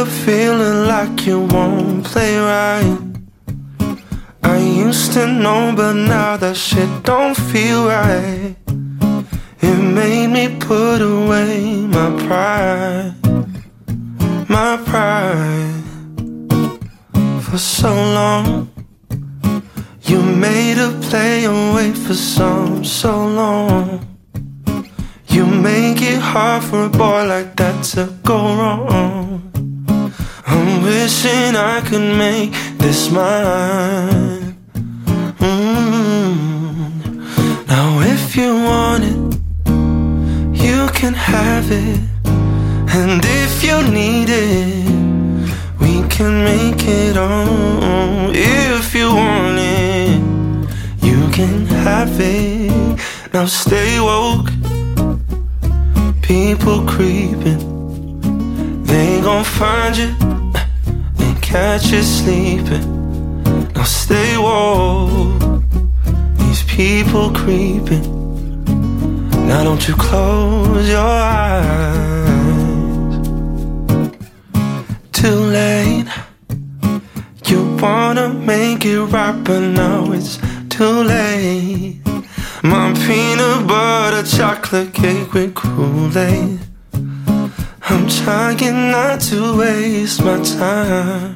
up feeling like you won't play right. I used to know, but now that shit don't feel right. It made me put away my pride. My pride. For so long you made a play away for so long. You make it hard for a boy like that to go wrong. I'm wishing I could make this mine. Now if you want it, you can have it. And if you need it, we can make it on. If you want it, you can have it. Now stay woke. People creeping, they gon' find you and catch you sleeping. Now stay woke. These people creeping. Now don't you close your eyes. Too late. You wanna make it right, but now it's too late. My peanut butter chocolate cake with Kool-Aid. I'm trying not to waste my time.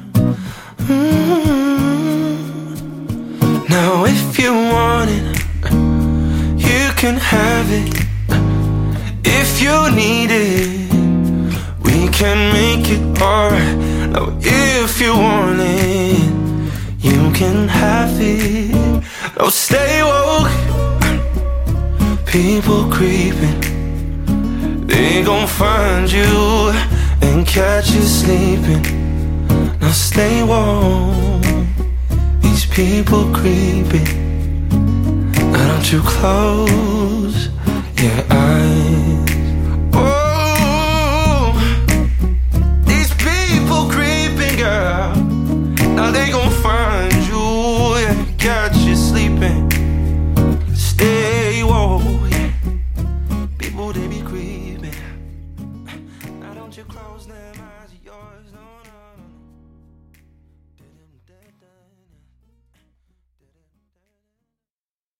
Now if you want it, you can have it. If you need it, we can make it alright. Now if you want it, you can have it. Now stay woke. People creeping, they gon' find you and catch you sleeping. Now stay warm. These people creeping. Now don't you close your eyes.